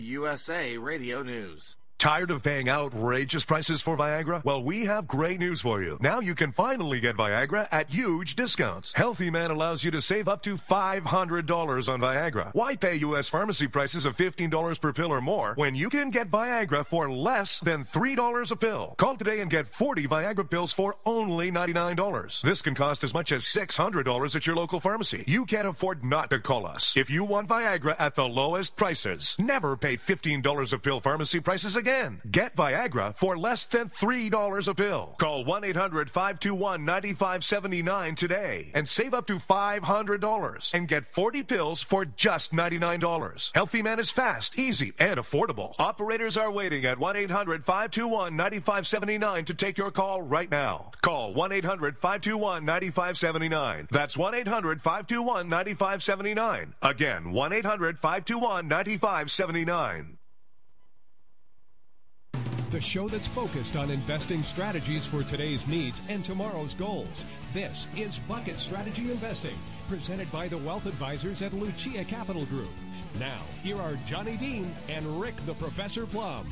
USA Radio News. Tired of paying outrageous prices for Viagra? Well, we have great news for you. Now you can finally get Viagra at huge discounts. Healthy Man allows you to save up to $500 on Viagra. Why pay U.S. pharmacy prices of $15 per pill or more when you can get Viagra for less than $3 a pill? Call today and get 40 Viagra pills for only $99. This can cost as much as $600 at your local pharmacy. You can't afford not to call us. If you want Viagra at the lowest prices, never pay $15 a pill pharmacy prices again. Get Viagra for less than $3 a pill. Call 1-800-521-9579 today and save up to $500 and get 40 pills for just $99. Healthy Man is fast, easy, and affordable. Operators are waiting at 1-800-521-9579 to take your call right now. Call 1-800-521-9579. That's 1-800-521-9579. Again, 1-800-521-9579. The show that's focused on investing strategies for today's needs and tomorrow's goals. This is Bucket Strategy Investing, presented by the Wealth Advisors at Lucia Capital Group. Now, here are Johnny Dean and Rick the Professor Plum.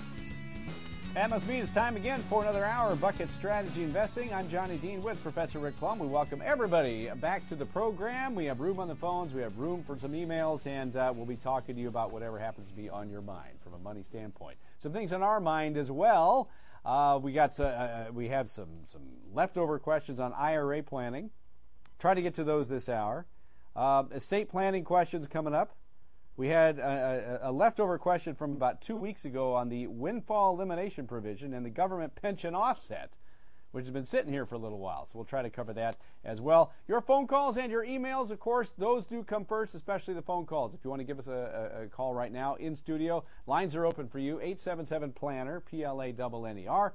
That must mean it's time again for another hour of Bucket Strategy Investing. I'm Johnny Dean with Professor Rick Plum. We welcome everybody back to the program. We have room on the phones. We have room for some emails, and we'll be talking to you about whatever happens to be on your mind from a money standpoint. Some things on our mind as well. We have some leftover questions on IRA planning. Try to get to those this hour. Estate planning questions coming up. We had a leftover question from about 2 weeks ago on the windfall elimination provision and the government pension offset, which has been sitting here for a little while. So we'll try to cover that as well. Your phone calls and your emails, of course, those do come first, especially the phone calls. If you want to give us a call right now in studio, lines are open for you. 877-PLANNER, P-L-A-N-N-E-R,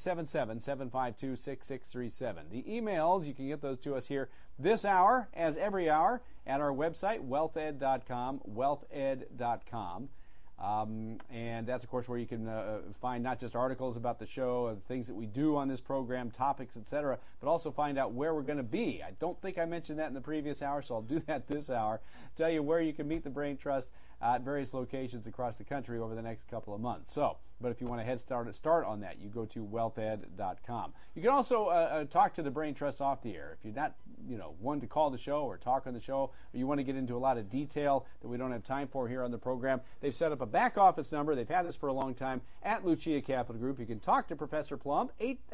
877-752-6637. The emails, you can get those to us here this hour, as every hour, at our website, wealthed.com, wealthed.com. And that's, of course, where you can find not just articles about the show and things that we do on this program, topics, etc., but also find out where we're going to be. I don't think I mentioned that in the previous hour, so I'll do that this hour. Tell you where you can meet the Brain Trust at various locations across the country over the next couple of months. But if you want to start on that, you go to wealthed.com. You can also talk to the Brain Trust off the air. If you're not, one to call the show or talk on the show, or you want to get into a lot of detail that we don't have time for here on the program, they've set up a back office number. They've had this for a long time at Lucia Capital Group. You can talk to Professor Plum,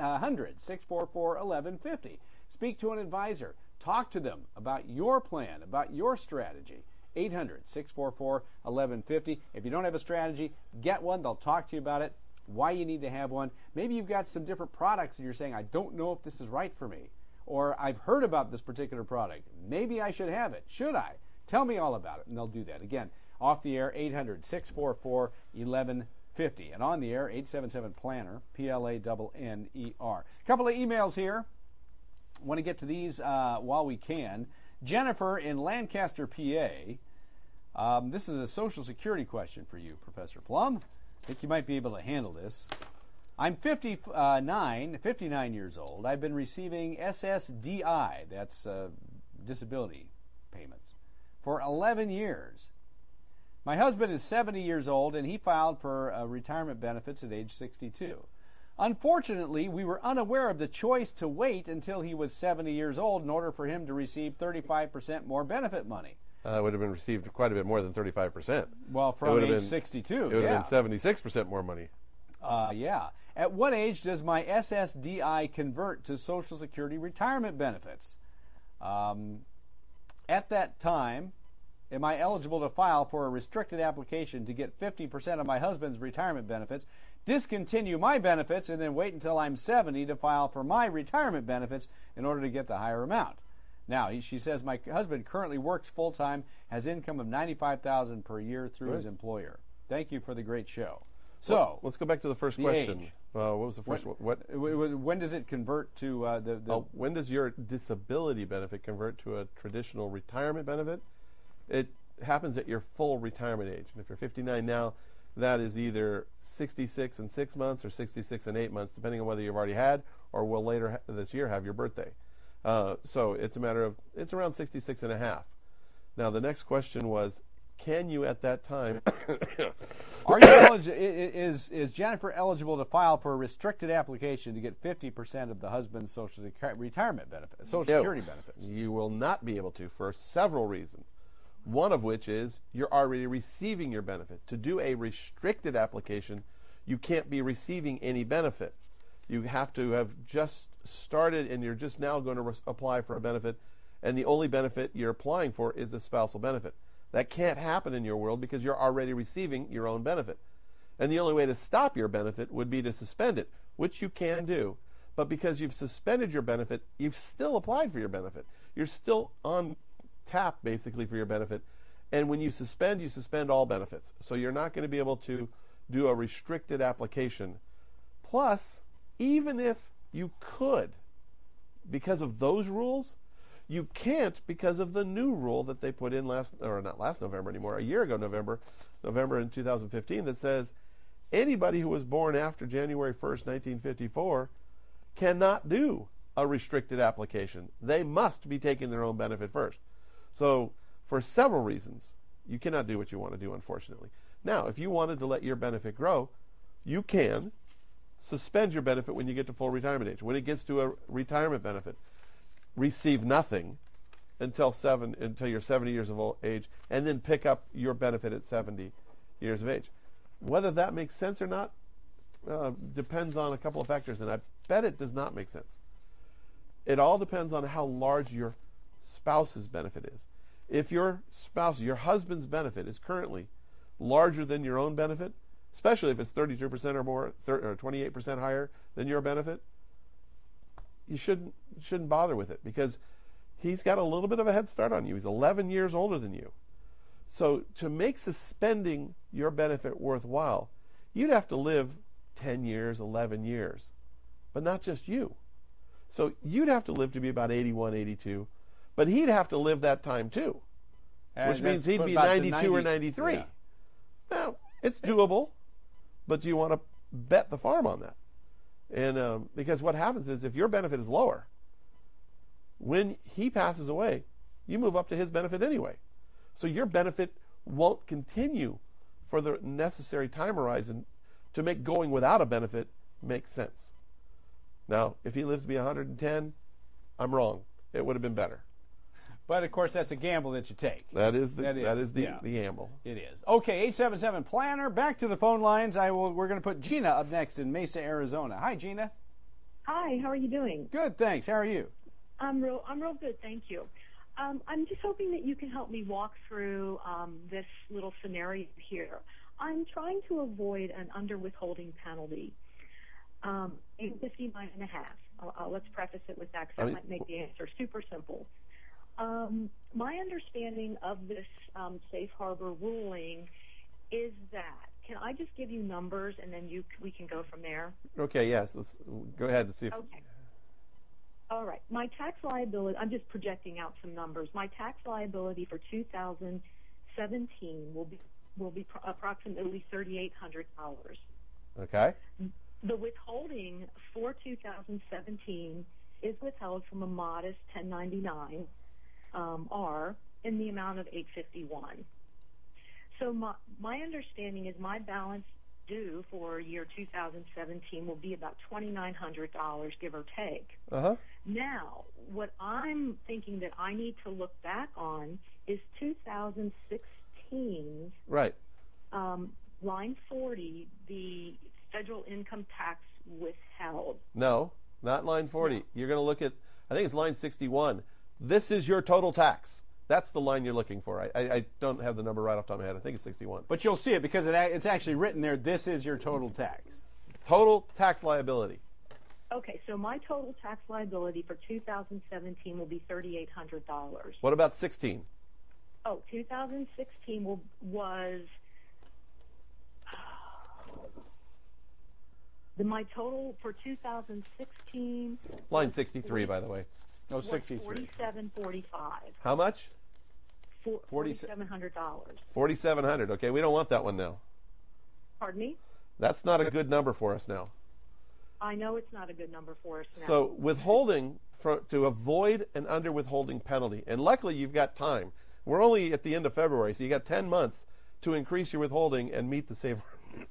800-644-1150. Speak to an advisor. Talk to them about your plan, about your strategy. 800-644-1150. If you don't have a strategy, get one. They'll talk to you about it, why you need to have one. Maybe you've got some different products and you're saying, I don't know if this is right for me. Or I've heard about this particular product. Maybe I should have it. Should I? Tell me all about it, and they'll do that. Again, off the air, 800-644-1150. And on the air, 877-PLANNER, P-L-A-N-N-E-R. A couple of emails here. I want to get to these while we can. Jennifer in Lancaster, PA. This is a Social Security question for you, Professor Plum. I think you might be able to handle this. I'm 59 years old. I've been receiving SSDI, that's disability payments, for 11 years. My husband is 70 years old, and he filed for retirement benefits at age 62. Unfortunately, we were unaware of the choice to wait until he was 70 years old in order for him to receive 35% more benefit money. Would have been received quite a bit more than 35%. Well, from age 62, it would have been 76% more money. Yeah. At what age does my SSDI convert to Social Security retirement benefits? At that time, am I eligible to file for a restricted application to get 50% of my husband's retirement benefits, discontinue my benefits, and then wait until I'm 70 to file for my retirement benefits in order to get the higher amount? Now, she says, my husband currently works full-time, has income of $95,000 per year through his employer. Thank you for the great show. So, well, let's go back to the first question. Age. What was the first one? When does it convert to when does your disability benefit convert to a traditional retirement benefit? It happens at your full retirement age. And if you're 59 now, that is either 66 and 6 months or 66 and 8 months, depending on whether you've already had or will later this year have your birthday. So it's a matter of, it's around 66 and a half. Now, the next question was, can you at that time? Are you is Jennifer eligible to file for a restricted application to get 50% of the husband's Social retirement benefits, Social Security benefits? You will not be able to for several reasons. One of which is you're already receiving your benefit. To do a restricted application, you can't be receiving any benefit. You have to have just started and you're just now going to apply for a benefit, and the only benefit you're applying for is a spousal benefit. That can't happen in your world because you're already receiving your own benefit. And the only way to stop your benefit would be to suspend it, which you can do. But because you've suspended your benefit, you've still applied for your benefit. You're still on tap, basically, for your benefit. And when you suspend all benefits. So you're not going to be able to do a restricted application. Plus, even if you could, because of those rules, you can't because of the new rule that they put in not last November anymore, a year ago November in 2015, that says anybody who was born after January 1st, 1954 cannot do a restricted application. They must be taking their own benefit first. So for several reasons, you cannot do what you want to do, unfortunately. Now, if you wanted to let your benefit grow, you can suspend your benefit when you get to full retirement age. When it gets to a retirement benefit, receive nothing until you're 70 years of age, and then pick up your benefit at 70 years of age. Whether that makes sense or not depends on a couple of factors, and I bet it does not make sense. It all depends on how large your spouse's benefit is. If your husband's benefit is currently larger than your own benefit, especially if it's 32% or more, or 28% higher than your benefit, you shouldn't bother with it, because he's got a little bit of a head start on you. He's 11 years older than you. So to make suspending your benefit worthwhile, you'd have to live 10 years, 11 years, but not just you. So you'd have to live to be about 81, 82, but he'd have to live that time too, which means he'd be 92 or 93. Yeah. Now, it's doable, but do you want to bet the farm on that? And because what happens is, if your benefit is lower, when he passes away, you move up to his benefit anyway. So your benefit won't continue for the necessary time horizon to make going without a benefit make sense. Now, if he lives to be 110, I'm wrong. It would have been better. But of course, that's a gamble that you take. That is the gamble. It is. Okay, 877-PLANNER. Back to the phone lines. We're going to put Gina up next in Mesa, Arizona. Hi, Gina. Hi. How are you doing? Good, thanks. How are you? I'm real good, thank you. I'm just hoping that you can help me walk through this little scenario here. I'm trying to avoid an underwithholding penalty. I'm 59 and a half. Let's preface it with that, because that might make the answer super simple. My understanding of this safe harbor ruling is that, can I just give you numbers and then we can go from there? Okay, yes. Let's go ahead and see if... Okay. All right. My tax liability, I'm just projecting out some numbers. My tax liability for 2017 will be approximately $3,800. Okay. The withholding for 2017 is withheld from a modest 1099 R in the amount of $851. So my understanding is my balance due for year 2017 will be about $2,900, give or take. Uh-huh. Now, what I'm thinking that I need to look back on is 2016's right. Line 40, the federal income tax withheld. No, not line 40. No. You're going to look at, I think it's line 61. This is your total tax. That's the line you're looking for. I don't have the number right off the top of my head. I think it's 61. But you'll see it because it's actually written there, this is your total tax. Total tax liability. Okay, so my total tax liability for 2017 will be $3,800. What about 16? Oh, 2016 was... my total for 2016... Line 63, by the way. No, 63. $4,745. How much? $4,700. $4,700. Okay, we don't want that one now. Pardon me? That's not a good number for us now. I know it's not a good number for us now. So withholding, to avoid an underwithholding penalty, and luckily you've got time. We're only at the end of February, so you got 10 months to increase your withholding and meet the safe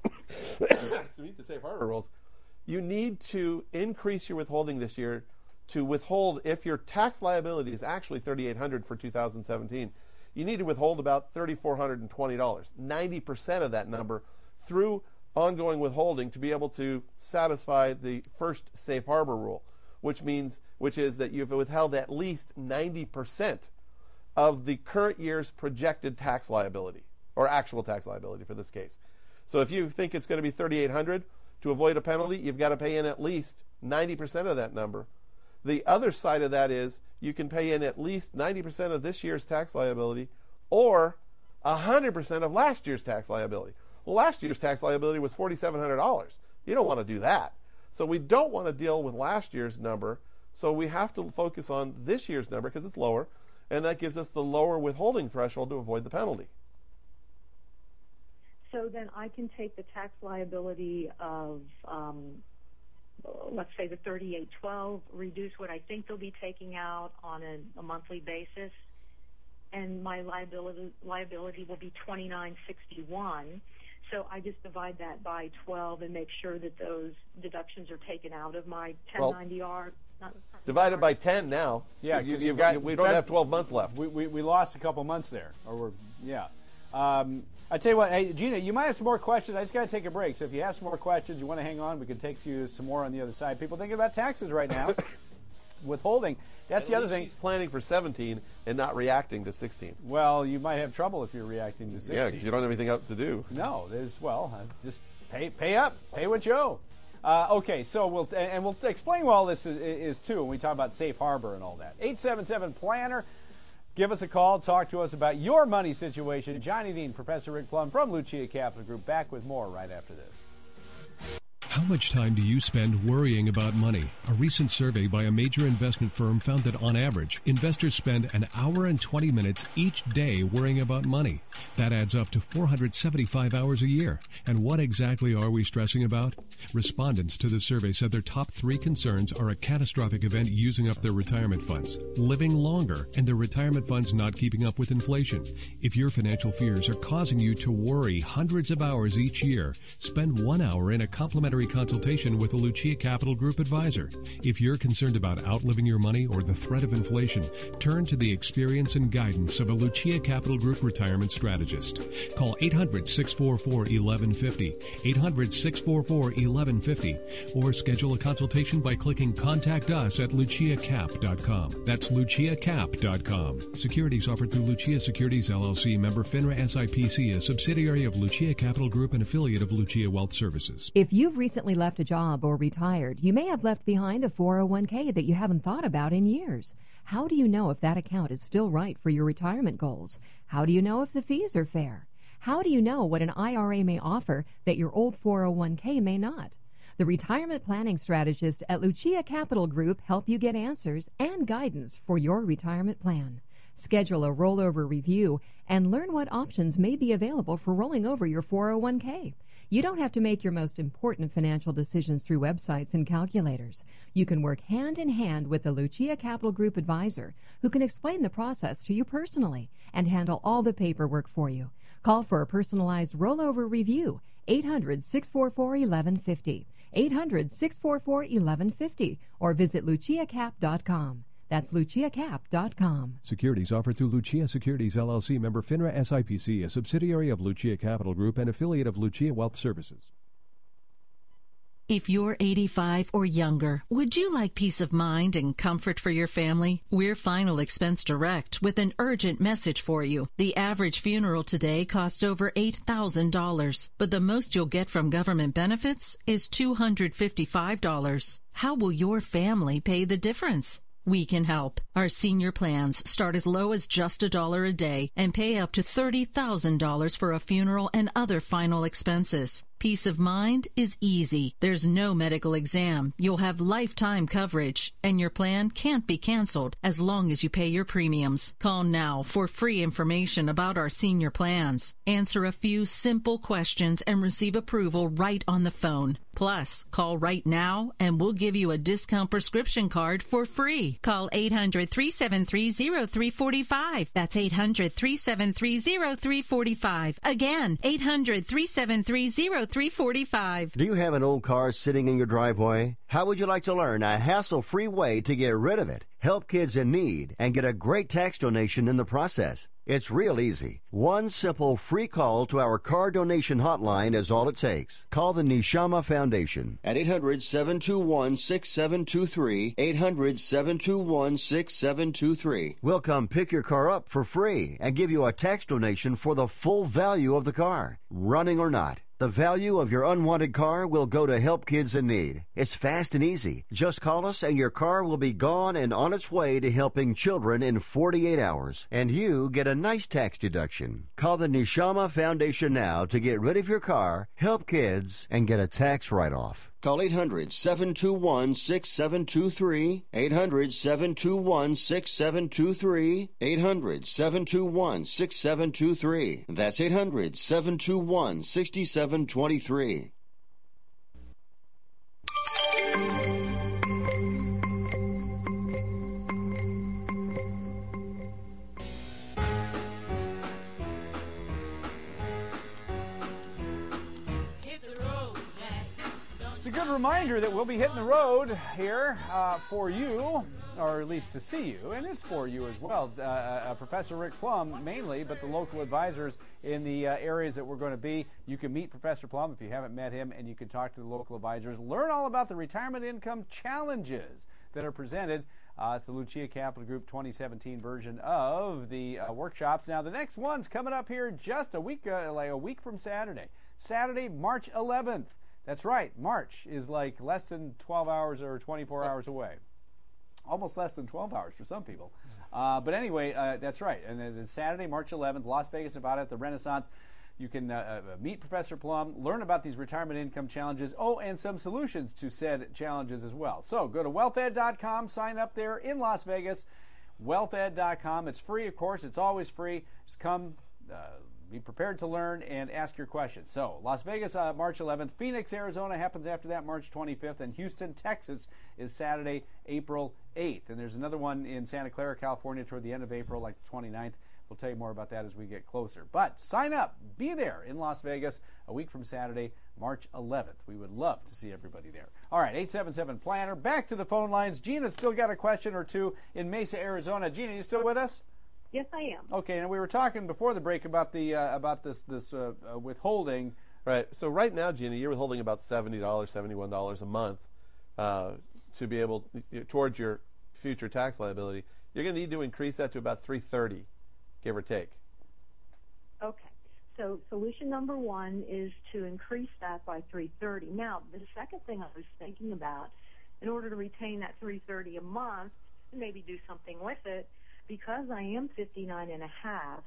harbor rules. You need to increase your withholding this year to withhold, if your tax liability is actually $3,800 for 2017, you need to withhold about $3,420, 90% of that number, through ongoing withholding to be able to satisfy the first safe harbor rule, which is that you've withheld at least 90% of the current year's projected tax liability, or actual tax liability for this case. So if you think it's going to be $3,800, to avoid a penalty, you've got to pay in at least 90% of that number. The other side of that is you can pay in at least 90% of this year's tax liability or 100% of last year's tax liability. Well, last year's tax liability was $4,700. You don't want to do that. So we don't want to deal with last year's number. So we have to focus on this year's number because it's lower, and that gives us the lower withholding threshold to avoid the penalty. So then I can take the tax liability of, let's say, the $3,812, reduce what I think they'll be taking out on a monthly basis, and my liability will be $2,961. So I just divide that by 12 and make sure that those deductions are taken out of my 1090R. Divide it by 10 now. Yeah, we don't have 12 months left. We lost a couple months there. I tell you what, hey, Gina, you might have some more questions. I just got to take a break. So if you have some more questions, you want to hang on, we can take you some more on the other side. People thinking about taxes right now, withholding. That's the other thing. He's planning for 17 and not reacting to 16. Well, you might have trouble if you're reacting to 16. Yeah, because you don't have anything else to do. No, just pay up, pay what you owe. Okay, so we'll explain what all this is too when we talk about safe harbor and all that. 877-PLANNER. Give us a call. Talk to us about your money situation. Johnny Dean, Professor Rick Plum from Lucia Capital Group. Back with more right after this. How much time do you spend worrying about money? A recent survey by a major investment firm found that on average, investors spend an hour and 20 minutes each day worrying about money. That adds up to 475 hours a year. And what exactly are we stressing about? Respondents to the survey said their top 3 concerns are a catastrophic event using up their retirement funds, living longer, and their retirement funds not keeping up with inflation. If your financial fears are causing you to worry hundreds of hours each year, spend 1 hour in a complimentary consultation with a Lucia Capital Group advisor. If you're concerned about outliving your money or the threat of inflation, turn to the experience and guidance of a Lucia Capital Group retirement strategist. Call 800-644-1150, 800-644-1150, or schedule a consultation by clicking Contact Us at luciacap.com. That's luciacap.com. Securities offered through Lucia Securities LLC, member FINRA SIPC, a subsidiary of Lucia Capital Group and affiliate of Lucia Wealth Services. If you've recently left a job or retired, you may have left behind a 401k that you haven't thought about in years. How do you know if that account is still right for your retirement goals? How do you know if the fees are fair? How do you know what an IRA may offer that your old 401k may not? The retirement planning strategists at Lucia Capital Group help you get answers and guidance for your retirement plan. Schedule a rollover review and learn what options may be available for rolling over your 401k. You don't have to make your most important financial decisions through websites and calculators. You can work hand in hand with the Lucia Capital Group advisor who can explain the process to you personally and handle all the paperwork for you. Call for a personalized rollover review, 800-644-1150, 800-644-1150, or visit luciacap.com. That's luciacap.com. Securities offered through Lucia Securities LLC, member FINRA SIPC, a subsidiary of Lucia Capital Group and affiliate of Lucia Wealth Services. If you're 85 or younger, would you like peace of mind and comfort for your family? We're Final Expense Direct with an urgent message for you. The average funeral today costs over $8,000, but the most you'll get from government benefits is $255. How will your family pay the difference? We can help. Our senior plans start as low as just $1 a day and pay up to $30,000 for a funeral and other final expenses. Peace of mind is easy. There's no medical exam. You'll have lifetime coverage, and your plan can't be canceled as long as you pay your premiums. Call now for free information about our senior plans. Answer a few simple questions and receive approval right on the phone. Plus, call right now and we'll give you a discount prescription card for free. Call 800-373-0345. That's 800-373-0345. Again, 800-373-0345. Do you have an old car sitting in your driveway? How would you like to learn a hassle-free way to get rid of it, help kids in need, and get a great tax donation in the process? It's real easy. One simple free call to our car donation hotline is all it takes. Call the Neshama Foundation at 800-721-6723, 800-721-6723. We'll come pick your car up for free and give you a tax donation for the full value of the car, running or not. The value of your unwanted car will go to help kids in need. It's fast and easy. Just call us and your car will be gone and on its way to helping children in 48 hours. And you get a nice tax deduction. Call the Neshama Foundation now to get rid of your car, help kids, and get a tax write-off. Call 800-721-6723, 800-721-6723, 800-721-6723. That's 800-721-6723. It's a good reminder that we'll be hitting the road here for you, or at least to see you, and it's for you as well. Professor Rick Plum mainly, but the local advisors in the areas that we're going to be. You can meet Professor Plum if you haven't met him, and you can talk to the local advisors. Learn all about the retirement income challenges that are presented. It's the Lucia Capital Group 2017 version of the workshops. Now, the next one's coming up here just a week from Saturday. Saturday, March 11th. That's right. March is like less than 12 hours or 24 hours away. Almost less than 12 hours for some people. But anyway, that's right. And then it's Saturday, March 11th, Las Vegas, Nevada at the Renaissance. You can meet Professor Plum, learn about these retirement income challenges, and some solutions to said challenges as well. So go to wealthed.com, sign up there in Las Vegas, wealthed.com. It's free, of course. It's always free. Just come. Be prepared to learn and ask your questions. So, Las Vegas, March 11th. Phoenix, Arizona happens after that, March 25th. And Houston, Texas is Saturday, April 8th. And there's another one in Santa Clara, California toward the end of April, like the 29th. We'll tell you more about that as we get closer. But sign up. Be there in Las Vegas a week from Saturday, March 11th. We would love to see everybody there. All right, 877-PLANNER. Back to the phone lines. Gina's still got a question or two in Mesa, Arizona. Gina, you still with us? Yes, I am. Okay, and we were talking before the break about the this withholding. Right. So right now, Gina, you're withholding about $70, $71 a month to be able towards your future tax liability. You're going to need to increase that to about $330, give or take. Okay. So solution number one is to increase that by $330. Now, the second thing I was thinking about, in order to retain that $330 a month, and maybe do something with it. Because I am 59 and a half,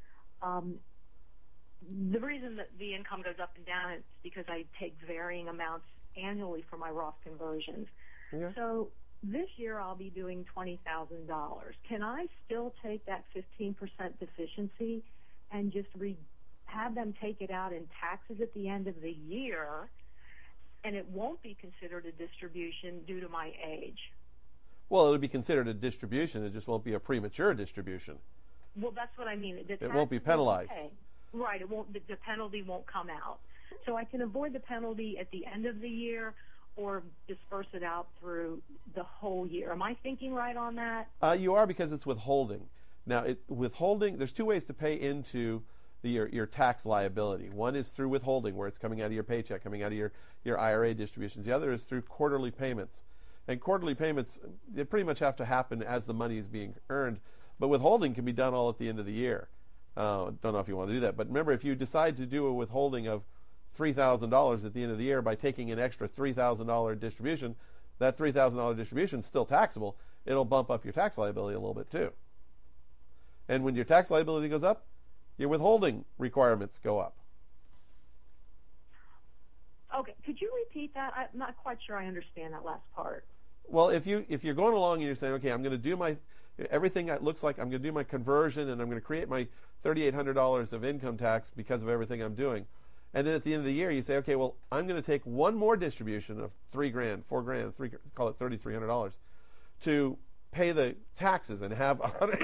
the reason that the income goes up and down is because I take varying amounts annually for my Roth conversions. Yeah. So this year I'll be doing $20,000. Can I still take that 15% deficiency and just have them take it out in taxes at the end of the year, and it won't be considered a distribution due to my age? Well, it'll be considered a distribution. It just won't be a premature distribution. Well, that's what I mean. It won't be penalized. Right. It won't. The penalty won't come out. So I can avoid the penalty at the end of the year or disperse it out through the whole year. Am I thinking right on that? You are, because it's withholding. Now, withholding, there's two ways to pay into your tax liability. One is through withholding, where it's coming out of your paycheck, coming out of your IRA distributions. The other is through quarterly payments. And quarterly payments, they pretty much have to happen as the money is being earned. But withholding can be done all at the end of the year. Don't know if you want to do that. But remember, if you decide to do a withholding of $3,000 at the end of the year by taking an extra $3,000 distribution, that $3,000 distribution is still taxable. It'll bump up your tax liability a little bit too. And when your tax liability goes up, your withholding requirements go up. Okay, could you repeat that? I'm not quite sure I understand that last part. Well, if you're going along and you're saying, okay, I'm going to do everything that looks like I'm going to do my conversion and I'm going to create my $3,800 of income tax because of everything I'm doing. And then at the end of the year, you say, okay, well, I'm going to take one more distribution of $3,000, $4,000, call it $3,300 to pay the taxes and have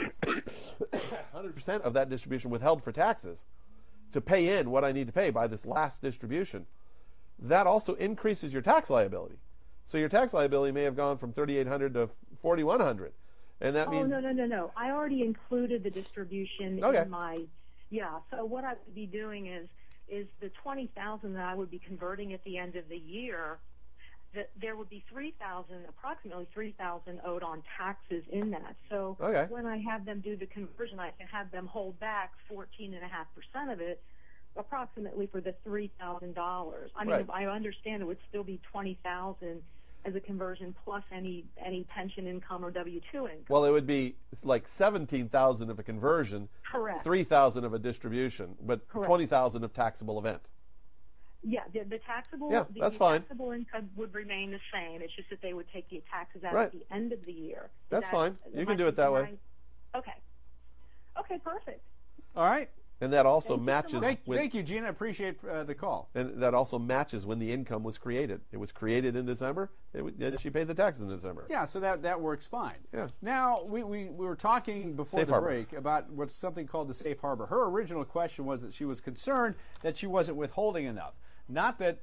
100% of that distribution withheld for taxes to pay in what I need to pay by this last distribution. That also increases your tax liability. So your tax liability may have gone from $3,800 to $4,100. And that means... No. I already included the distribution in my... Yeah, so what I would be doing is the $20,000 that I would be converting at the end of the year, that there would be approximately $3,000 owed on taxes in that. So when I have them do the conversion, I can have them hold back 14.5% of it, approximately for the $3,000. I mean, I understand it would still be $20,000 as a conversion plus any pension income or W-2 income. Well, it would be like $17,000 of a conversion, correct? $3,000 of a distribution, but $20,000 of taxable event. Yeah, the taxable. Yeah, that's fine. Taxable income would remain the same. It's just that they would take the taxes out at the end of the year. That's fine. You can do it that way. Okay. Okay, perfect. All right. And that also matches. Thank you, Gina. Appreciate the call. And that also matches when the income was created. It was created in December. She paid the taxes in December. Yeah, so that works fine. Yeah. Now we were talking before the break about what's something called the safe harbor. Her original question was that she was concerned that she wasn't withholding enough. Not that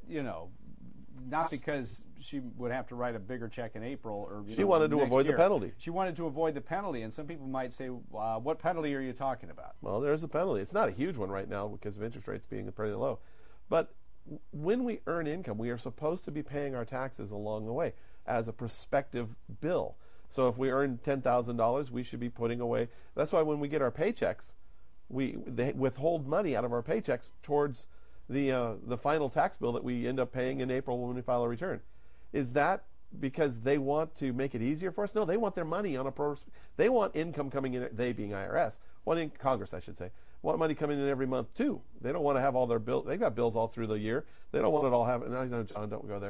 not because she would have to write a bigger check in April or she wanted to avoid the penalty. She wanted to avoid the penalty, and some people might say, "What penalty are you talking about?" Well, there's a penalty. It's not a huge one right now because of interest rates being pretty low, but when we earn income, we are supposed to be paying our taxes along the way as a prospective bill. So if we earn $10,000, we should be putting away. That's why when we get our paychecks, they withhold money out of our paychecks towards the final tax bill that we end up paying in April when we file a return. Is that because they want to make it easier for us? No, they want their money on they want income coming in, they being IRS, Congress I should say, want money coming in every month too. They don't want to have all their bills, they've got bills all through the year. They don't want it all having, I know, John, don't go there.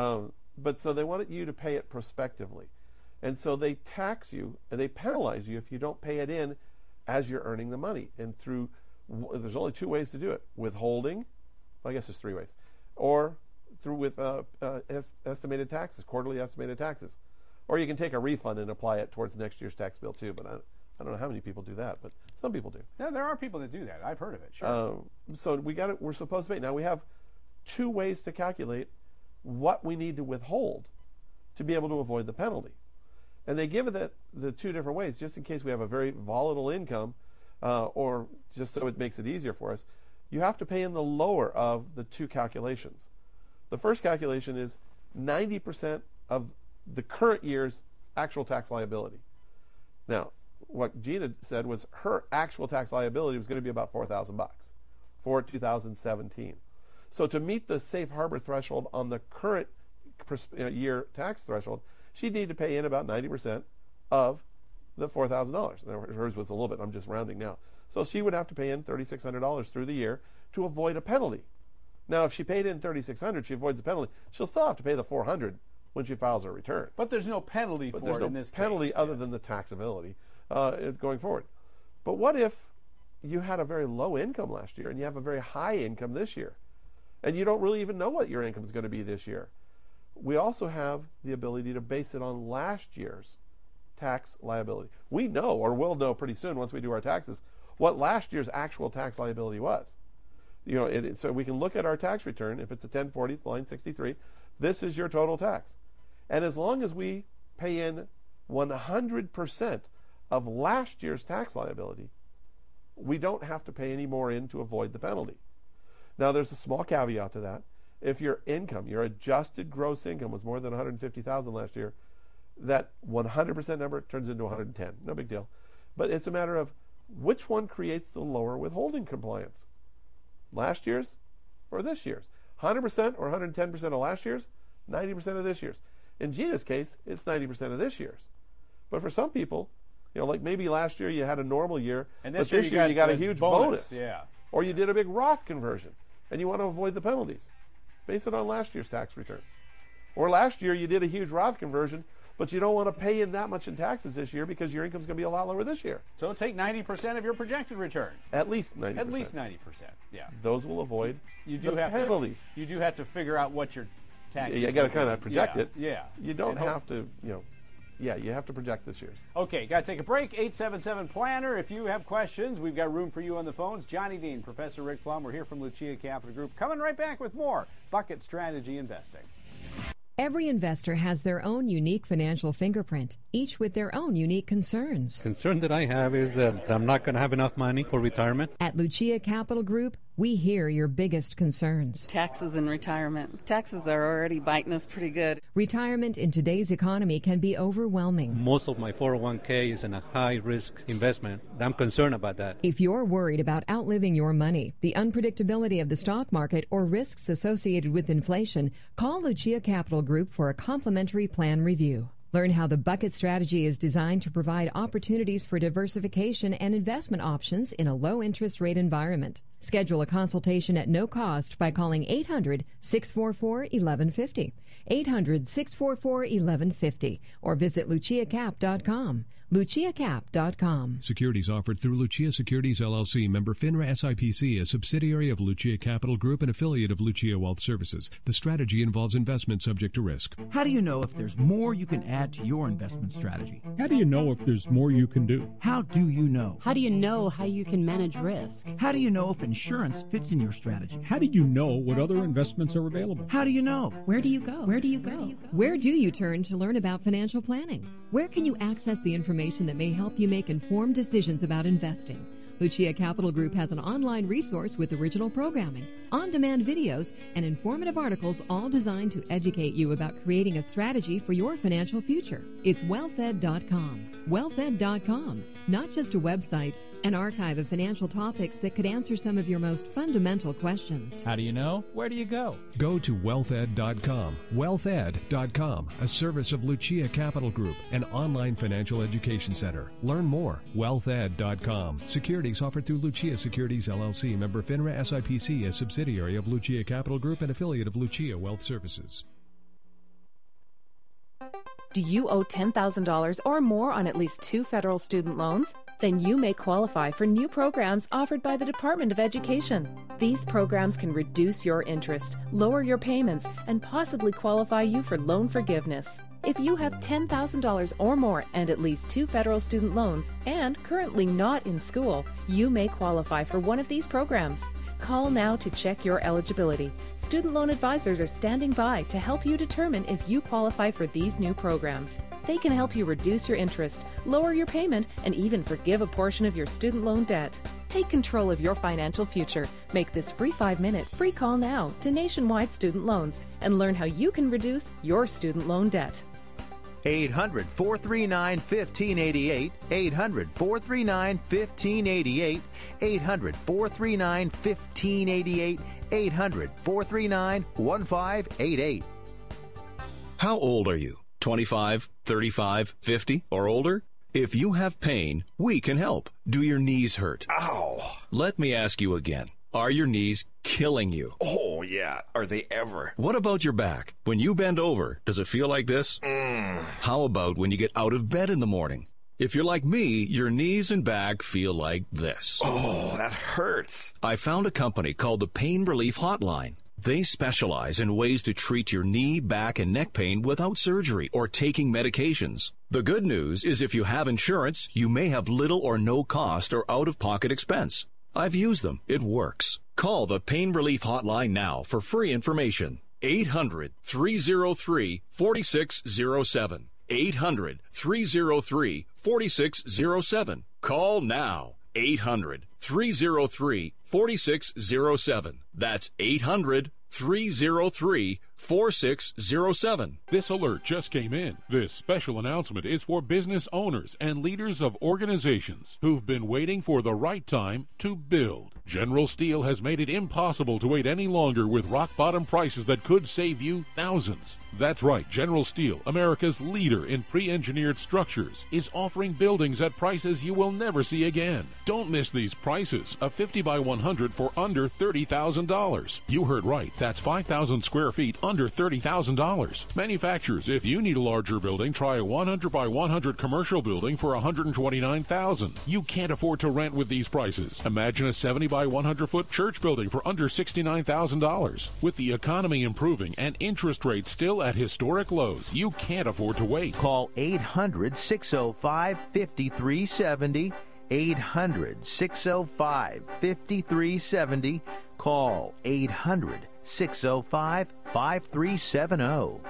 But so they want you to pay it prospectively. And so they tax you and they penalize you if you don't pay it in as you're earning the money. And there's only two ways to do it: withholding, I guess there's three ways, or with estimated taxes, quarterly estimated taxes. Or you can take a refund and apply it towards next year's tax bill too, but I don't know how many people do that, but some people do. Yeah, there are people that do that. I've heard of it, sure. So we're supposed to pay. Now we have two ways to calculate what we need to withhold to be able to avoid the penalty. And they give it the two different ways, just in case we have a very volatile income, or just so it makes it easier for us. You have to pay in the lower of the two calculations. The first calculation is 90% of the current year's actual tax liability. Now, what Gina said was her actual tax liability was going to be about $4,000 for 2017. So to meet the safe harbor threshold on the current year tax threshold, she'd need to pay in about 90% of the $4,000. Now, hers was a little bit, I'm just rounding now. So she would have to pay in $3,600 through the year to avoid a penalty. Now, if she paid in $3,600, she avoids the penalty. She'll still have to pay the $400 when she files her return. But there's no penalty for it in this case. There's no penalty other than the taxability going forward. But what if you had a very low income last year and you have a very high income this year, and you don't really even know what your income is going to be this year? We also have the ability to base it on last year's tax liability. We know, or will know pretty soon once we do our taxes, what last year's actual tax liability was. So we can look at our tax return. If it's a 1040, it's line 63. This is your total tax. And as long as we pay in 100% of last year's tax liability, we don't have to pay any more in to avoid the penalty. Now, there's a small caveat to that. If your income, your adjusted gross income, was more than $150,000 last year, that 100% number turns into 110. No big deal. But it's a matter of which one creates the lower withholding compliance. Last year's or this year's? 100% or 110% of last year's? 90% of this year's. In Gina's case, it's 90% of this year's. But for some people, like maybe last year you had a normal year, and this year you got a huge bonus. Yeah. Or you did a big Roth conversion, and you want to avoid the penalties. Base it on last year's tax return. Or last year you did a huge Roth conversion, but you don't want to pay in that much in taxes this year because your income's going to be a lot lower this year. So take 90% of your projected return. At least 90%. At least 90%, yeah. Those will avoid the penalty. You do have to figure out what your tax is. You got to kind of project it. Yeah. You don't have to, you have to project this year's. Okay, got to take a break. 877-PLANNER. If you have questions, we've got room for you on the phones. Johnny Dean, Professor Rick Plum. We're here from Lucia Capital Group. Coming right back with more Bucket Strategy Investing. Every investor has their own unique financial fingerprint, each with their own unique concerns. Concern that I have is that I'm not going to have enough money for retirement. At Lucia Capital Group, we hear your biggest concerns. Taxes and retirement. Taxes are already biting us pretty good. Retirement in today's economy can be overwhelming. Most of my 401k is in a high-risk investment. I'm concerned about that. If you're worried about outliving your money, the unpredictability of the stock market, or risks associated with inflation, call Lucia Capital Group for a complimentary plan review. Learn how the Bucket Strategy is designed to provide opportunities for diversification and investment options in a low-interest rate environment. Schedule a consultation at no cost by calling 800-644-1150, 800-644-1150, or visit luciacap.com. LuciaCap.com. Securities offered through Lucia Securities LLC, member FINRA SIPC, a subsidiary of Lucia Capital Group, and affiliate of Lucia Wealth Services. The strategy involves investment subject to risk. How do you know if there's more you can add to your investment strategy? How do you know if there's more you can do? How do you know? How do you know how you can manage risk? How do you know if insurance fits in your strategy? How do you know what other investments are available? How do you know? Where do you go? Where do you go? Where do you turn to learn about financial planning? Where can you access the information that may help you make informed decisions about investing? Lucia Capital Group has an online resource with original programming, on-demand videos, and informative articles, all designed to educate you about creating a strategy for your financial future. It's wealthEd.com. WealthEd.com, not just a website, an archive of financial topics that could answer some of your most fundamental questions. How do you know? Where do you go? Go to wealthed.com. Wealthed.com, a service of Lucia Capital Group, an online financial education center. Learn more. Wealthed.com. Securities offered through Lucia Securities LLC, member FINRA SIPC, a subsidiary of Lucia Capital Group and affiliate of Lucia Wealth Services. Do you owe $10,000 or more on at least 2 federal student loans? Then you may qualify for new programs offered by the Department of Education. These programs can reduce your interest, lower your payments, and possibly qualify you for loan forgiveness. If you have $10,000 or more and at least 2 federal student loans and currently not in school, you may qualify for one of these programs. Call now to check your eligibility. Student loan advisors are standing by to help you determine if you qualify for these new programs. They can help you reduce your interest, lower your payment, and even forgive a portion of your student loan debt. Take control of your financial future. Make this free 5-minute free call now to Nationwide Student Loans and learn how you can reduce your student loan debt. 800-439-1588, 800-439-1588, 800-439-1588, 800-439-1588. How old are you? 25, 35, 50, or older? If you have pain, we can help. Do your knees hurt? Ow! Let me ask you again. Are your knees killing you? Oh, yeah. Are they ever? What about your back? When you bend over, does it feel like this? How about when you get out of bed in the morning? If you're like me, your knees and back feel like this. Oh, that hurts. I found a company called the Pain Relief Hotline. They specialize in ways to treat your knee, back, and neck pain without surgery or taking medications. The good news is if you have insurance, you may have little or no cost or out-of-pocket expense. I've used them. It works. Call the Pain Relief Hotline now for free information. 800-303-4607. 800-303-4607. Call now. 800-303-4607. That's 800-303-4607. 4607. This alert just came in. This special announcement is for business owners and leaders of organizations who've been waiting for the right time to build. General Steel has made it impossible to wait any longer with rock-bottom prices that could save you thousands. That's right, General Steel, America's leader in pre-engineered structures, is offering buildings at prices you will never see again. Don't miss these prices. A 50 by 100 for under $30,000. You heard right. That's 5,000 square feet under $30,000. Manufacturers, if you need a larger building, try a 100 by 100 commercial building for $129,000. You can't afford to rent with these prices. Imagine a 70 by 100 foot church building for under $69,000. With the economy improving and interest rates still at historic lows, you can't afford to wait. Call 800-605-5370. 800-605-5370. Call 800-605-5370.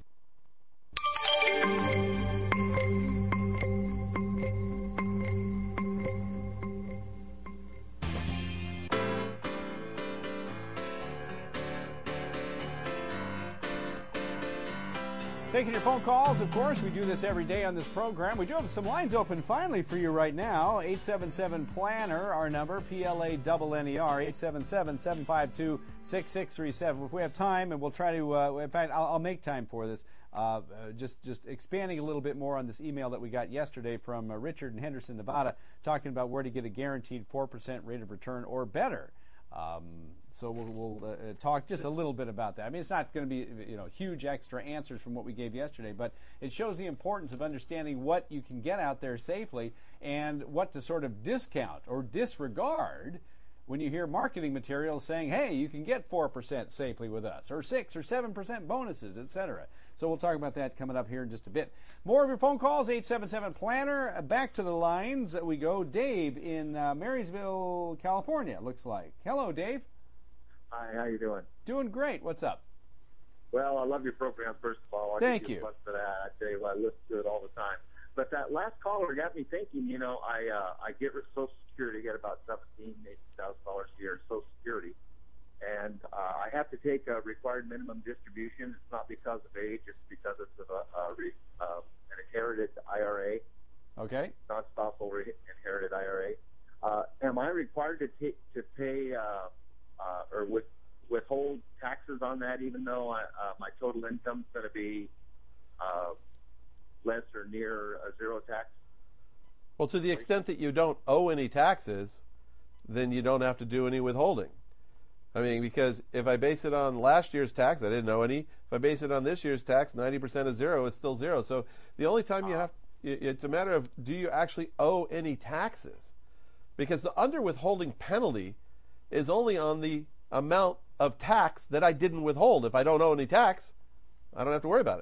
Taking your phone calls, of course. We do this every day on this program. We do have some lines open finally for you right now. 877-PLANNER, our number, PLANNER, 877-752-6637. If we have time, and we'll try to, in fact, I'll make time for this. Just expanding a little bit more on this email that we got yesterday from Richard in Henderson, Nevada, talking about where to get a guaranteed 4% rate of return or better. So we'll talk just a little bit about that. I mean, it's not going to be huge extra answers from what we gave yesterday, but it shows the importance of understanding what you can get out there safely and what to sort of discount or disregard when you hear marketing materials saying, hey, you can get 4% safely with us, or 6 or 7% bonuses, etc. So we'll talk about that coming up here in just a bit. More of your phone calls, 877-PLANNER. Back to the lines we go. Dave in Marysville, California, it looks like. Hello, Dave. Hi, how you doing? Doing great. What's up? Well, I love your program, first of all. Thank you. For that. I tell you what, I listen to it all the time. But that last caller got me thinking, I get Social Security, get about $17,000, $18,000 a year in Social Security. And I have to take a required minimum distribution. It's not because of age, it's because it's an inherited IRA. Okay. Non-spousal inherited IRA. Am I required to pay or withhold taxes on that, even though my total income is going to be less or near a zero tax? Well, to the extent that you don't owe any taxes, then you don't have to do any withholding. I mean, because if I base it on last year's tax, I didn't owe any. If I base it on this year's tax, 90% of zero is still zero. So the only time you have, it's a matter of, do you actually owe any taxes? Because the under withholding penalty is only on the amount of tax that I didn't withhold. If I don't owe any tax, I don't have to worry about it.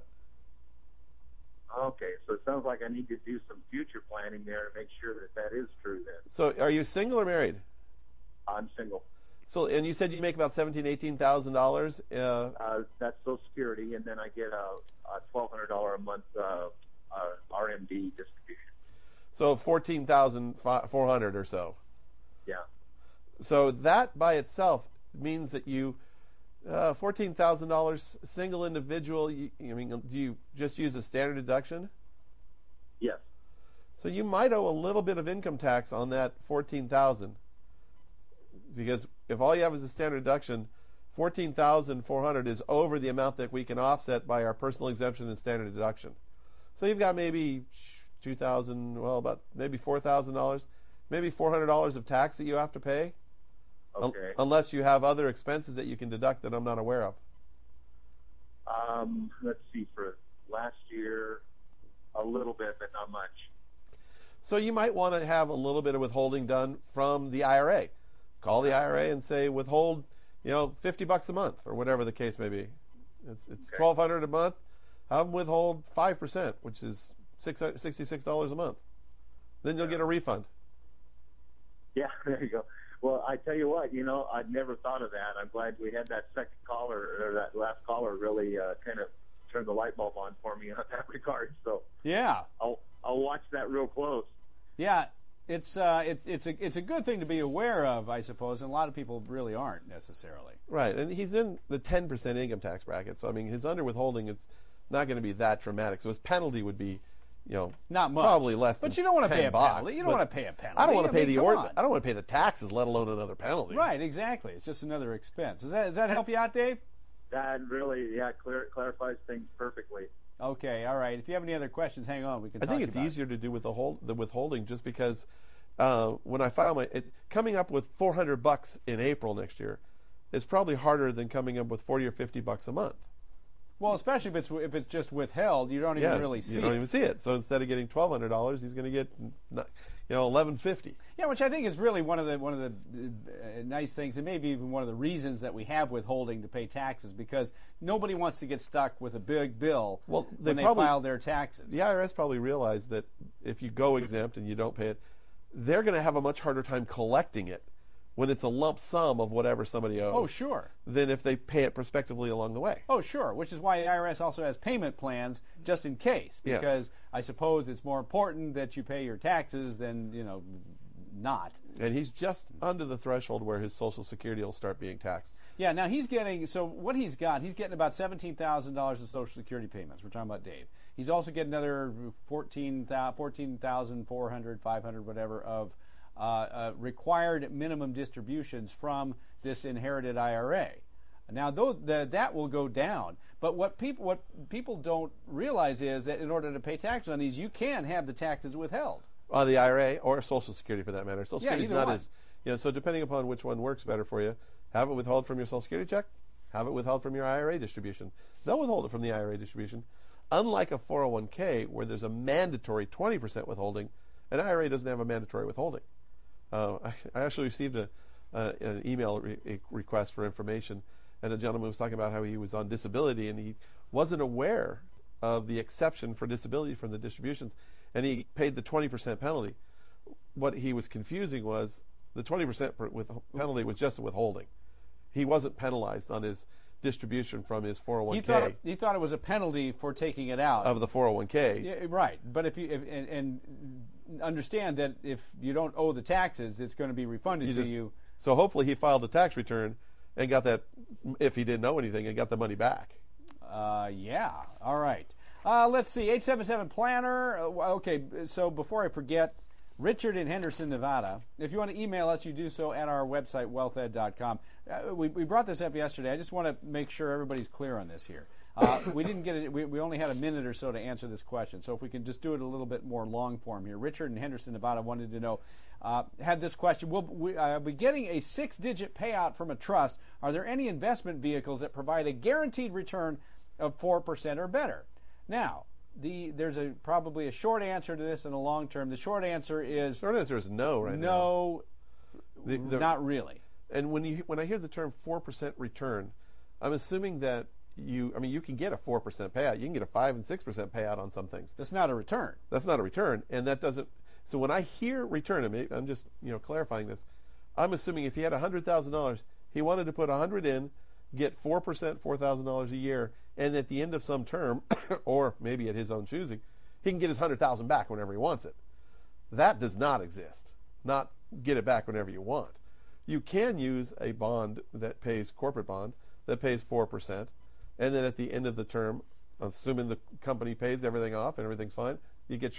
Okay, so it sounds like I need to do some future planning there to make sure that is true then. So are you single or married? I'm single. So, and you said you make about $17,000, $18,000. That's Social Security, and then I get a $1,200 a month RMD distribution. So $14,400 or so. Yeah. So that by itself means that you $14,000 single individual. Do you just use a standard deduction? Yes. So you might owe a little bit of income tax on that $14,000. Because if all you have is a standard deduction, $14,400 is over the amount that we can offset by our personal exemption and standard deduction. So you've got maybe $2,000, well, about maybe $4,000, maybe $400 of tax that you have to pay. Okay. Unless you have other expenses that you can deduct that I'm not aware of. Let's see, for last year, a little bit, but not much. So you might want to have a little bit of withholding done from the IRA. Call the IRA and say withhold, $50 a month or whatever the case may be. It's okay. $1,200 a month. Have them withhold 5%, which is $66 a month. Then you'll get a refund. Yeah, there you go. Well, I tell you what, I'd never thought of that. I'm glad we had that second caller, or that last caller, really kind of turned the light bulb on for me in that regard. So yeah, I'll watch that real close. Yeah, it's a good thing to be aware of, I suppose, and a lot of people really aren't necessarily. Right, and he's in the 10% income tax bracket, so I mean his under withholding it's not going to be that dramatic. So his penalty would be, not much, probably less. But than you don't want to pay a $10, penalty. You don't want to pay a penalty. I don't want to pay I don't want to pay the taxes, let alone another penalty. Right, exactly. It's just another expense. Does that help you out, Dave? That really, clarifies things perfectly. Okay, all right. If you have any other questions, hang on. We can. I think it's easier to do with the withholding, just because when I file coming up with $400 in April next year is probably harder than coming up with $40 or $50 a month. Well, especially if it's just withheld, you don't even really see it. You don't even see it. So instead of getting $1,200, he's going to get $1,150. Yeah, which I think is really one of the nice things, and maybe even one of the reasons that we have withholding to pay taxes, because nobody wants to get stuck with a big bill when they file their taxes. The IRS probably realized that if you go exempt and you don't pay it, they're going to have a much harder time collecting it when it's a lump sum of whatever somebody owes. Oh, sure. Than if they pay it prospectively along the way. Oh, sure. Which is why the IRS also has payment plans just in case, because I suppose it's more important that you pay your taxes than not. And he's just under the threshold where his Social Security will start being taxed. Yeah. Now he's getting he's getting about $17,000 of Social Security payments. We're talking about Dave. He's also getting another $14,400, $500, whatever of required minimum distributions from this inherited IRA. Now, that will go down. But what people don't realize is that in order to pay taxes on these, you can have the taxes withheld. On the IRA or Social Security, for that matter. Social Security is not one. as so depending upon which one works better for you, have it withheld from your Social Security check, have it withheld from your IRA distribution. They'll withhold it from the IRA distribution. Unlike a 401k where there's a mandatory 20% withholding, an IRA doesn't have a mandatory withholding. I actually received an email request for information, and a gentleman was talking about how he was on disability and he wasn't aware of the exception for disability from the distributions, and he paid the 20% penalty. What he was confusing was the 20% penalty was just a withholding. He wasn't penalized on his distribution from his 401k. He thought it was a penalty for taking it out of the 401k. Yeah, right, but if you and understand that if you don't owe the taxes, it's going to be refunded to you. So hopefully he filed a tax return and got that, if he didn't owe anything, and got the money back. Yeah. All right. Let's see. 877-PLANNER. Okay. So before I forget, Richard in Henderson, Nevada. If you want to email us, you do so at our website, wealthed.com. We brought this up yesterday. I just want to make sure everybody's clear on this here. We didn't get it. We only had a minute or so to answer this question. So if we can just do it a little bit more long form here. Richard in Henderson, Nevada wanted to know, had this question. Will we be getting a 6-digit payout from a trust? Are there any investment vehicles that provide a guaranteed return of 4% or better? Now, there's probably a short answer to this and a long term. The short answer is no right now. No, not really. And when I hear the term 4% return, I'm assuming that you can get a 4% payout. You can get a 5 and 6% payout on some things. That's not a return. That's not a return, and that doesn't. So when I hear return, I'm just clarifying this. I'm assuming if he had $100,000, he wanted to put 100 in, get 4%, $4,000 a year, and at the end of some term, or maybe at his own choosing, he can get his $100,000 back whenever he wants it. That does not exist. Not get it back whenever you want. You can use a bond that pays, corporate bond, that pays 4%, and then at the end of the term, assuming the company pays everything off and everything's fine, you get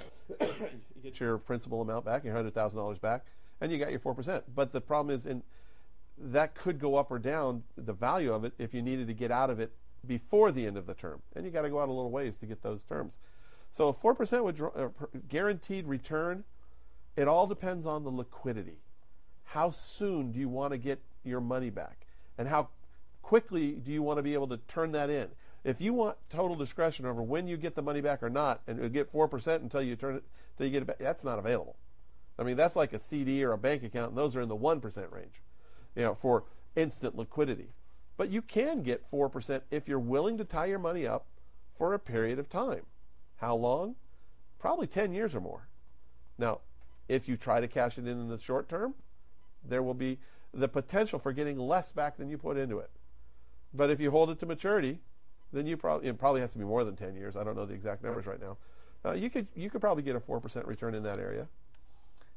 your principal amount back, your $100,000 back, and you got your 4%. But the problem is, that could go up or down, the value of it, if you needed to get out of it before the end of the term. And you got to go out a little ways to get those terms. So a 4% guaranteed return, it all depends on the liquidity. How soon do you want to get your money back? And how quickly do you want to be able to turn that in? If you want total discretion over when you get the money back or not, and you get 4% until you get it back, that's not available. I mean, that's like a CD or a bank account, and those are in the 1% range, for instant liquidity. But you can get 4% if you're willing to tie your money up for a period of time. How long? Probably 10 years or more. Now, if you try to cash it in the short term, there will be the potential for getting less back than you put into it. But if you hold it to maturity, then it probably has to be more than 10 years. I don't know the exact numbers right now. You could probably get a 4% return in that area.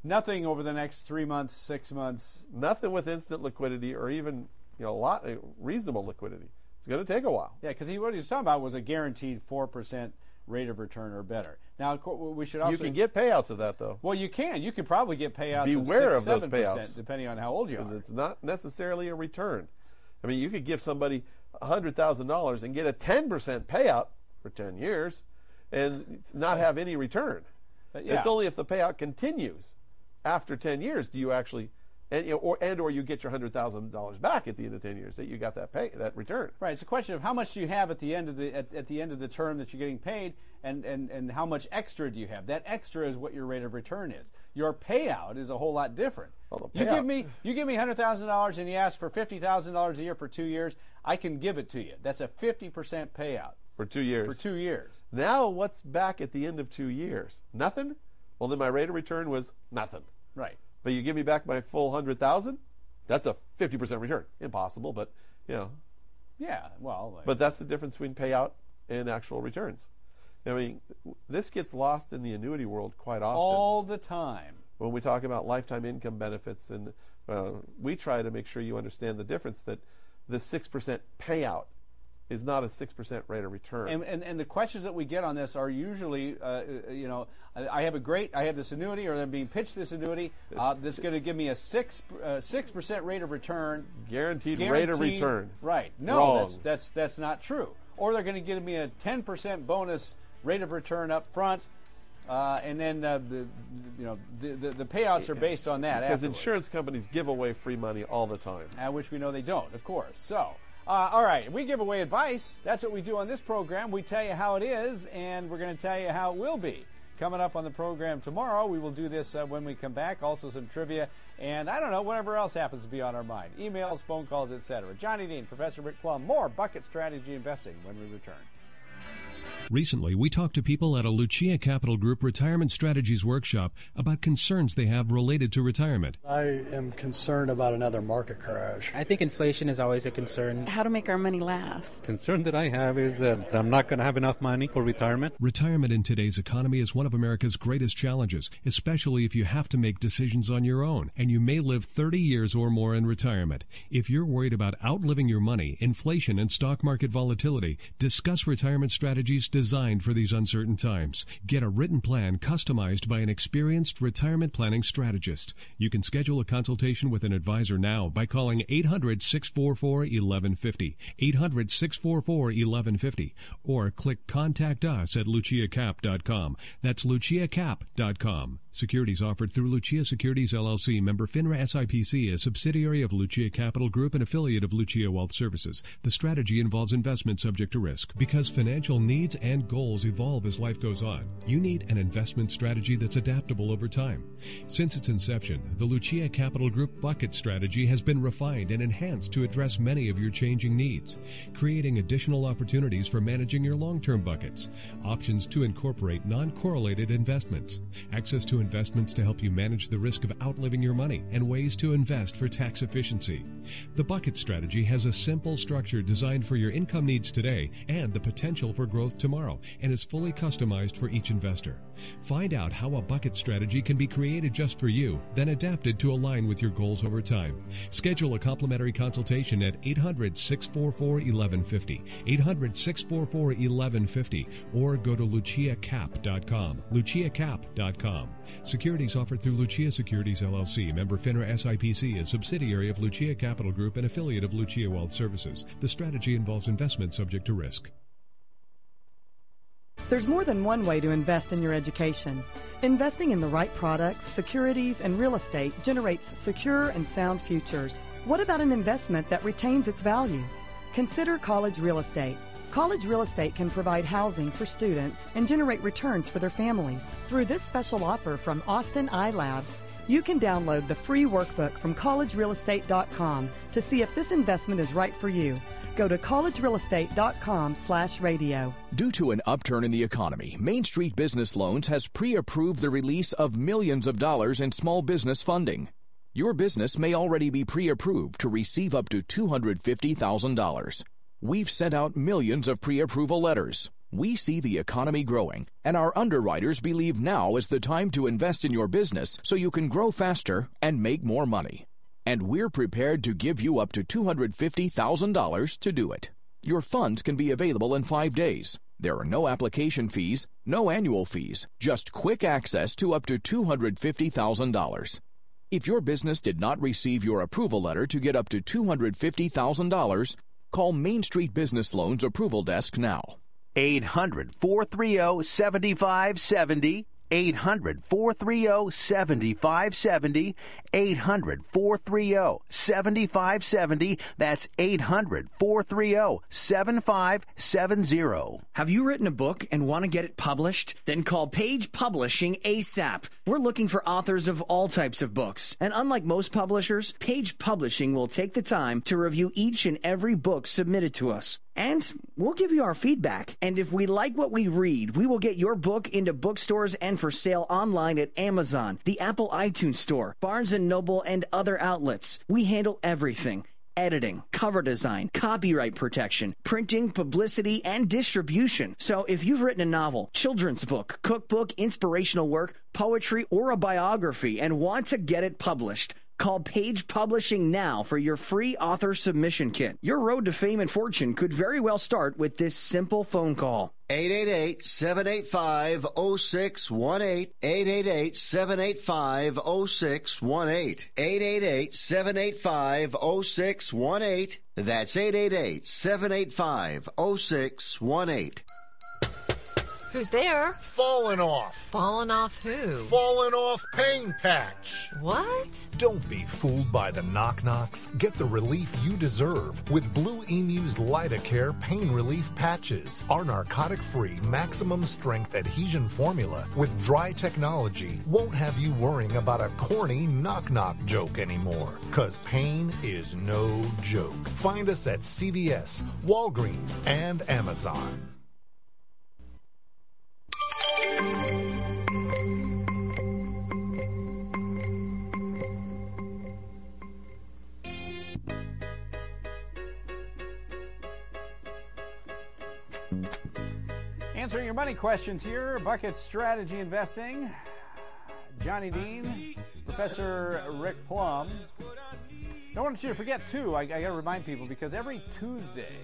Nothing over the next 3 months, 6 months. Nothing with instant liquidity or even a lot reasonable liquidity. It's going to take a while. Yeah, because what he was talking about was a guaranteed 4% rate of return or better. Now, we should also... You can get payouts of that, though. Well, you can. You could probably get payouts Beware of 6, of those 7%, payouts, depending on how old you are. Because it's not necessarily a return. I mean, you could give somebody $100,000 and get a 10% payout for 10 years and not have any return. Yeah. It's only if the payout continues after 10 years do you actually... or you get your $100,000 back at the end of 10 years that you got that return. Right. It's a question of how much do you have at the end of the term that you're getting paid, and how much extra do you have. That extra is what your rate of return is. Your payout is a whole lot different. Well, you give me $100,000 and you ask for $50,000 a year for 2 years. I can give it to you. That's a 50% payout for 2 years. For 2 years. Now, what's back at the end of 2 years? Nothing. Well, then my rate of return was nothing. Right. But you give me back my full $100,000, that's a 50% return. Impossible, but Yeah, well. But that's the difference between payout and actual returns. I mean, this gets lost in the annuity world quite often. All the time. When we talk about lifetime income benefits, and we try to make sure you understand the difference that the 6% payout is not a 6% rate of return. And the questions that we get on this are usually, I have this annuity, or I'm being pitched this annuity that's going to give me a 6% rate of return. Guaranteed rate of return. Right. No, Wrong. that's not true. Or they're going to give me a 10% bonus rate of return up front, and then the payouts are based on that. Because afterwards. Insurance companies give away free money all the time. Which we know they don't, of course. So. All right, we give away advice. That's what we do on this program. We tell you how it is, and we're going to tell you how it will be. Coming up on the program tomorrow, we will do this when we come back. Also some trivia, and I don't know, whatever else happens to be on our mind. Emails, phone calls, etc. Johnny Dean, Professor Rick Plum, more Bucket Strategy Investing when we return. Recently, we talked to people at a Lucia Capital Group Retirement Strategies workshop about concerns they have related to retirement. I am concerned about another market crash. I think inflation is always a concern. How to make our money last. Concern that I have is that I'm not going to have enough money for retirement. Retirement in today's economy is one of America's greatest challenges, especially if you have to make decisions on your own, and you may live 30 years or more in retirement. If you're worried about outliving your money, inflation, and stock market volatility, discuss retirement strategies designed for these uncertain times. Get a written plan customized by an experienced retirement planning strategist. You can schedule a consultation with an advisor now by calling 800-644-1150, 800-644-1150, or click Contact Us at luciacap.com. That's luciacap.com. Securities offered through Lucia Securities LLC, member FINRA SIPC, a subsidiary of Lucia Capital Group and affiliate of Lucia Wealth Services. The strategy involves investment subject to risk. Because financial needs and goals evolve as life goes on, you need an investment strategy that's adaptable over time. Since its inception, the Lucia Capital Group Bucket Strategy has been refined and enhanced to address many of your changing needs, creating additional opportunities for managing your long-term buckets, options to incorporate non-correlated investments, access to investments to help you manage the risk of outliving your money, and ways to invest for tax efficiency. The Bucket Strategy has a simple structure designed for your income needs today and the potential for growth tomorrow, and is fully customized for each investor. Find out how a bucket strategy can be created just for you, then adapted to align with your goals over time. Schedule a complimentary consultation at 800-644-1150, 800-644-1150, or go to luciacap.com, luciacap.com. Securities offered through Lucia Securities LLC, member FINRA SIPC, a subsidiary of Lucia Capital Group and affiliate of Lucia Wealth Services. The strategy involves investment subject to risk. There's more than one way to invest in your education. Investing in the right products, securities, and real estate generates secure and sound futures. What about an investment that retains its value? Consider college real estate. College real estate can provide housing for students and generate returns for their families. Through this special offer from Austin iLabs, you can download the free workbook from collegerealestate.com to see if this investment is right for you. Go to collegerealestate.com/radio. Due to an upturn in the economy, Main Street Business Loans has pre-approved the release of millions of dollars in small business funding. Your business may already be pre-approved to receive up to $250,000. We've sent out millions of pre-approval letters. We see the economy growing, and our underwriters believe now is the time to invest in your business so you can grow faster and make more money. And we're prepared to give you up to $250,000 to do it. Your funds can be available in 5 days. There are no application fees, no annual fees, just quick access to up to $250,000. If your business did not receive your approval letter to get up to $250,000, call Main Street Business Loans Approval Desk now. 800-430-7570. 800-430-7570. 800-430-7570. That's 800-430-7570. Have you written a book and want to get it published? Then call Page Publishing ASAP. We're looking for authors of all types of books. And unlike most publishers, Page Publishing will take the time to review each and every book submitted to us. And we'll give you our feedback. And if we like what we read, we will get your book into bookstores and for sale online at Amazon, the Apple iTunes Store, Barnes & Noble, and other outlets. We handle everything. Editing, cover design, copyright protection, printing, publicity, and distribution. So if you've written a novel, children's book, cookbook, inspirational work, poetry, or a biography and want to get it published, call Page Publishing now for your free author submission kit. Your road to fame and fortune could very well start with this simple phone call. 888-785-0618. 888-785-0618. 888-785-0618. That's 888-785-0618. Who's there? Falling off. Falling off who? Falling off pain patch. What? Don't be fooled by the knock-knocks. Get the relief you deserve with Blue Emu's Lidocare pain relief patches. Our narcotic-free, maximum-strength adhesion formula with dry technology won't have you worrying about a corny knock-knock joke anymore. 'Cause pain is no joke. Find us at CVS, Walgreens, and Amazon. Answering your money questions here, Bucket Strategy Investing. Johnny Dean, Professor Rick Plum. I want you to forget, too, I got to remind people, because every Tuesday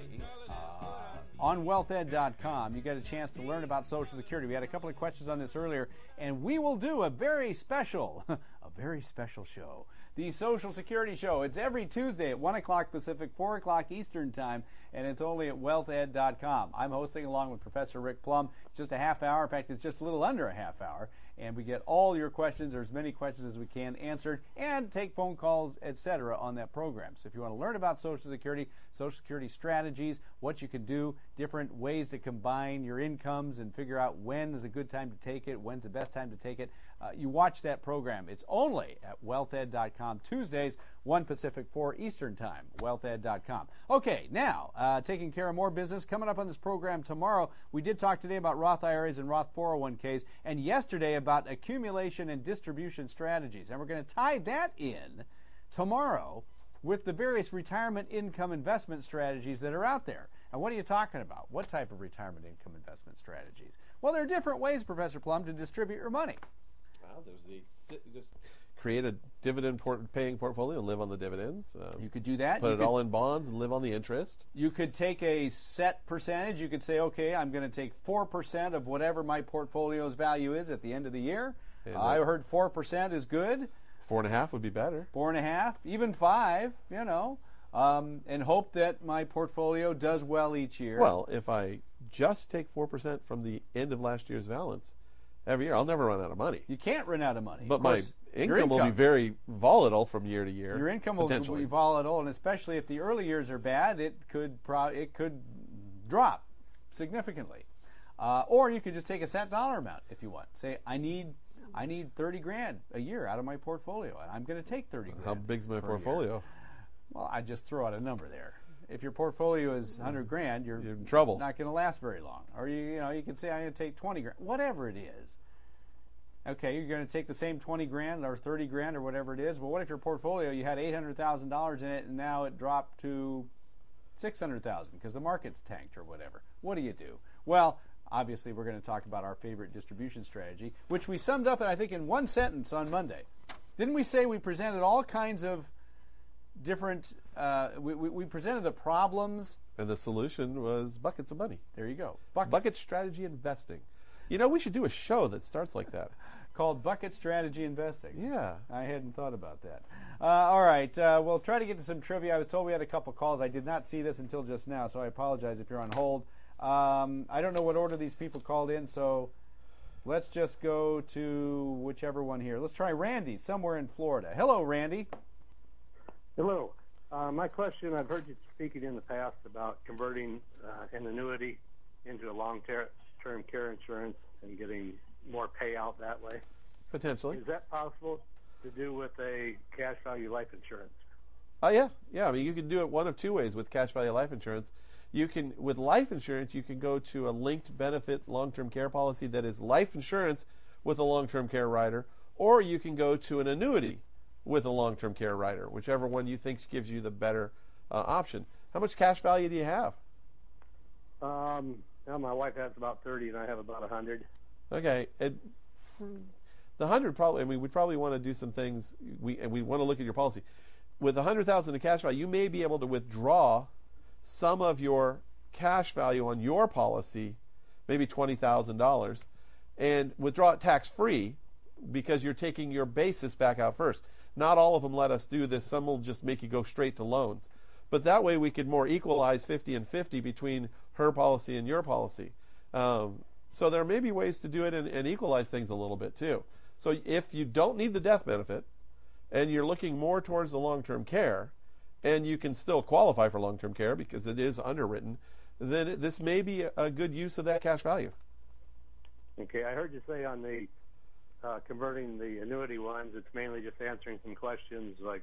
on wealthed.com, you get a chance to learn about Social Security. We had a couple of questions on this earlier, and we will do a very special show. The Social Security Show. It's every Tuesday at 1 o'clock Pacific, 4 o'clock Eastern Time, and it's only at wealthed.com. I'm hosting along with Professor Rick Plum. It's just a half hour. In fact, it's just a little under a half hour. And we get all your questions, or as many questions as we can, answered, and take phone calls, etc. on that program. So if you want to learn about Social Security strategies, what you can do, different ways to combine your incomes and figure out when is a good time to take it, when's the best time to take it, you watch that program. It's only at wealthed.com, Tuesdays, 1 Pacific, 4 Eastern Time, wealthed.com. Okay, now, taking care of more business. Coming up on this program tomorrow, we did talk today about Roth IRAs and Roth 401ks, and yesterday about accumulation and distribution strategies. And we're going to tie that in tomorrow with the various retirement income investment strategies that are out there. And what are you talking about? What type of retirement income investment strategies? Well, there are different ways, Professor Plum, to distribute your money. Well, there's just create a dividend-paying portfolio and live on the dividends. You could do that. Put it all in bonds and live on the interest. You could take a set percentage. You could say, okay, I'm going to take 4% of whatever my portfolio's value is at the end of the year. I heard 4% is good. 4.5 would be better. 4.5, even 5, and hope that my portfolio does well each year. Well, if I just take 4% from the end of last year's balance every year, I'll never run out of money. You can't run out of money. But my income will be very volatile from year to year. Your income will be volatile, and especially if the early years are bad, it could drop significantly. Or you could just take a set dollar amount if you want. Say, I need 30 grand a year out of my portfolio, and I'm going to take 30 grand. How big's my portfolio? Well, I just throw out a number there. If your portfolio is 100 grand, you're in trouble. It's not going to last very long. Or you can say I'm going to take 20 grand, whatever it is. Okay, you're going to take the same 20 grand or 30 grand or whatever it is. Well, what if your portfolio, you had $800,000 in it, and now it dropped to $600,000 because the market's tanked or whatever? What do you do? Well, obviously, we're going to talk about our favorite distribution strategy, which we summed up, I think, in one sentence on Monday. Didn't we say we presented all kinds of different, we presented the problems. And the solution was buckets of money. There you go. Bucket strategy investing. You know, we should do a show that starts like that. Called Bucket Strategy Investing. Yeah. I hadn't thought about that. All right. We'll try to get to some trivia. I was told we had a couple calls. I did not see this until just now, so I apologize if you're on hold. I don't know what order these people called in, so let's just go to whichever one here. Let's try Randy, somewhere in Florida. Hello, Randy. Hello. My question, I've heard you speaking in the past about converting an annuity into a long-term care insurance and getting more payout that way. Potentially. Is that possible to do with a cash value life insurance? Yeah. I mean, you can do it one of two ways with cash value life insurance. You can, with life insurance, you can go to a linked benefit long-term care policy that is life insurance with a long-term care rider, or you can go to an annuity with a long-term care rider, whichever one you think gives you the better option. How much cash value do you have? Well, my wife has about 30, and I have about 100. Okay, the 100 probably. I mean, we probably want to do some things. We want to look at your policy. With 100,000 in cash value, you may be able to withdraw some of your cash value on your policy, maybe $20,000, and withdraw it tax-free because you're taking your basis back out first. Not all of them let us do this. Some will just make you go straight to loans. But that way we could more equalize 50 and 50 between her policy and your policy. So there may be ways to do it and equalize things a little bit too. So if you don't need the death benefit and you're looking more towards the long-term care, and you can still qualify for long-term care because it is underwritten, then this may be a good use of that cash value. Okay, I heard you say on the converting the annuity ones, it's mainly just answering some questions like...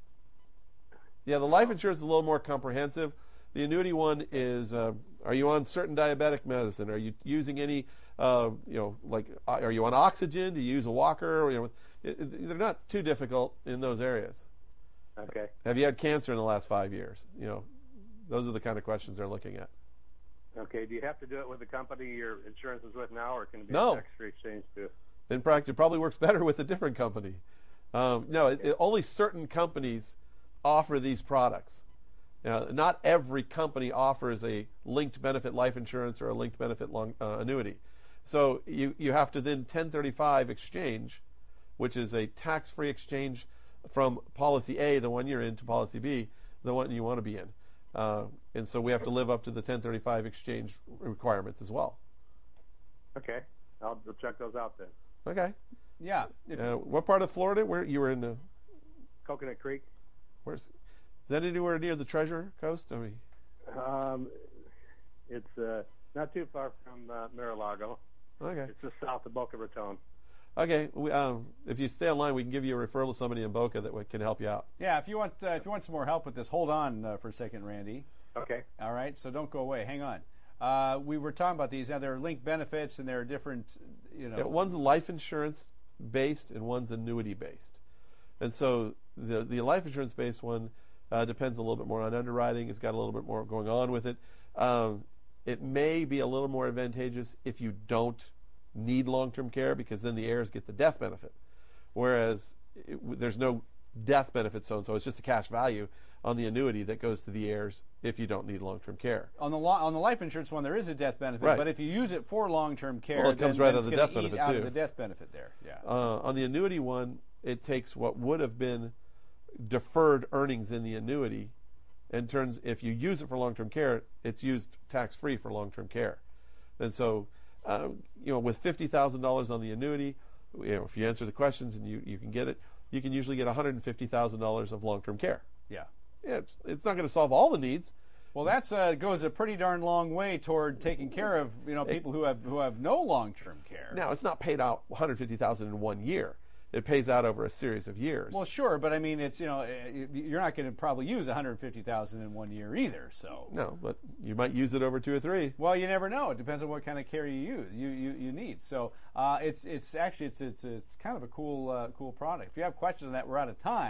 Yeah, the life insurance is a little more comprehensive. The annuity one is, are you on certain diabetic medicine? Are you using any, are you on oxygen? Do you use a walker? They're not too difficult in those areas. Okay. Have you had cancer in the last 5 years? Those are the kind of questions they're looking at. Okay. Do you have to do it with the company your insurance is with now, or can it be No. a tax-free exchange too? In fact, it probably works better with a different company. Only certain companies offer these products. Now, not every company offers a linked benefit life insurance or a linked benefit annuity. So you have to then 1035 exchange, which is a tax-free exchange from policy A, the one you're in, to policy B, the one you want to be in. And so we have to live up to the 1035 exchange requirements as well. Okay. I'll check those out then. Okay. Yeah. What part of Florida? Where you were in? Coconut Creek. Is that anywhere near the Treasure Coast? I mean, it's not too far from Mar-a-Lago. Okay. It's just south of Boca Raton. Okay. If you stay online, we can give you a referral to somebody in Boca that can help you out. Yeah. If you want some more help with this, hold on for a second, Randy. Okay. All right. So don't go away. Hang on. We were talking about these. Now there are linked benefits, and there are different. Yeah, one's life insurance based, and one's annuity based. And so the life insurance based one depends a little bit more on underwriting. It's got a little bit more going on with it. It may be a little more advantageous if you don't need long-term care, because then the heirs get the death benefit, whereas there's no death benefit, so it's just a cash value on the annuity that goes to the heirs if you don't need long-term care. On the life insurance one, there is a death benefit, right. But if you use it for long-term care, it comes right out of the death benefit out too. of the death benefit there. Yeah. On the annuity one, it takes what would have been deferred earnings in the annuity, and turns, if you use it for long-term care, it's used tax-free for long-term care. And so, with $50,000 on the annuity, if you answer the questions and you can get it, you can usually get $150,000 of long-term care. Yeah. It's not going to solve all the needs. Well, that goes a pretty darn long way toward taking care of people who have no long-term care. Now, it's not paid out $150,000 in 1 year. It pays out over a series of years. Well, sure, but I mean, it's you're not going to probably use $150,000 in 1 year either. So no, but you might use it over 2 or 3. Well, you never know. It depends on what kind of care you need. So it's kind of a cool product. If you have questions on that, we're out of time.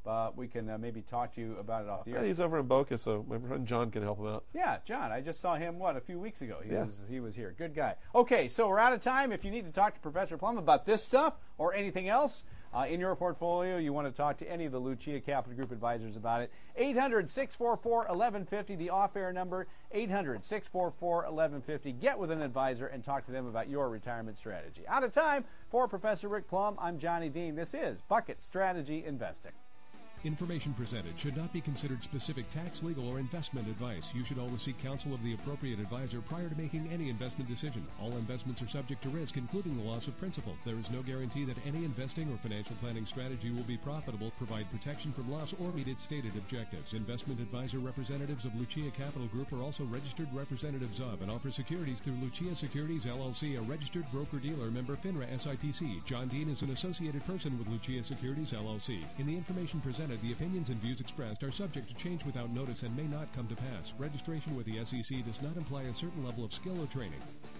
we can maybe talk to you about it off the air. Yeah, he's over in Boca, so my friend John can help him out. Yeah, John. I just saw him, a few weeks ago. He was here. Good guy. Okay, so we're out of time. If you need to talk to Professor Plum about this stuff or anything else in your portfolio, you want to talk to any of the Lucia Capital Group advisors about it, 800-644-1150, the off-air number, 800-644-1150. Get with an advisor and talk to them about your retirement strategy. Out of time. For Professor Rick Plum, I'm Johnny Dean. This is Bucket Strategy Investing. Information presented should not be considered specific tax, legal, or investment advice. You should always seek counsel of the appropriate advisor prior to making any investment decision. All investments are subject to risk, including the loss of principal. There is no guarantee that any investing or financial planning strategy will be profitable, provide protection from loss, or meet its stated objectives. Investment advisor representatives of Lucia Capital Group are also registered representatives of and offer securities through Lucia Securities, LLC, a registered broker-dealer, member FINRA SIPC. John Dean is an associated person with Lucia Securities, LLC. In the information presented, the opinions and views expressed are subject to change without notice and may not come to pass. Registration with the SEC does not imply a certain level of skill or training.